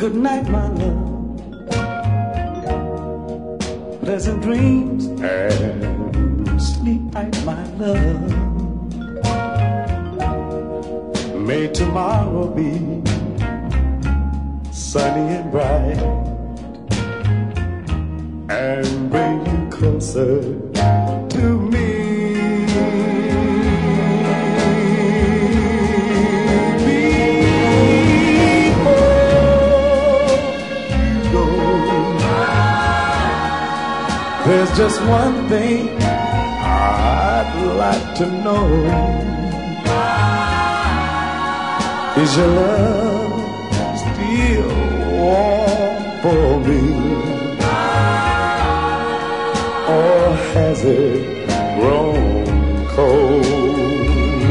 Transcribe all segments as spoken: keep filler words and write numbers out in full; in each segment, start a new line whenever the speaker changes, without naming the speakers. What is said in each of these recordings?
Good night, my love. Pleasant dreams and sleep tight, my love. May tomorrow be sunny and bright and bring you closer to me. There's just one thing I'd like to know. Is your love still warm for me? Or has it grown cold?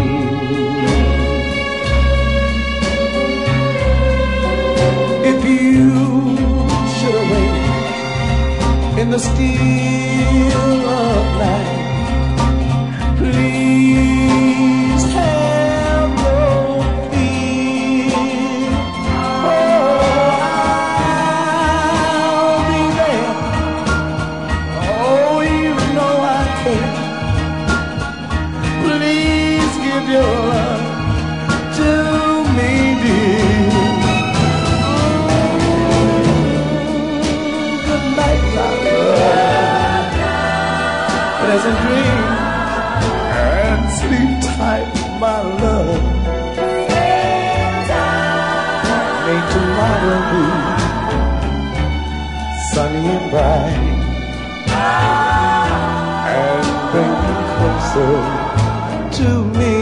If you should awake in the still of night, please have no fear. Oh, I'll be there. Oh, you know I care. Please give your love to me, dear. Good night, love. Pleasant dreams and sleep tight, my love. May tomorrow be sunny and bright and bring you closer to me.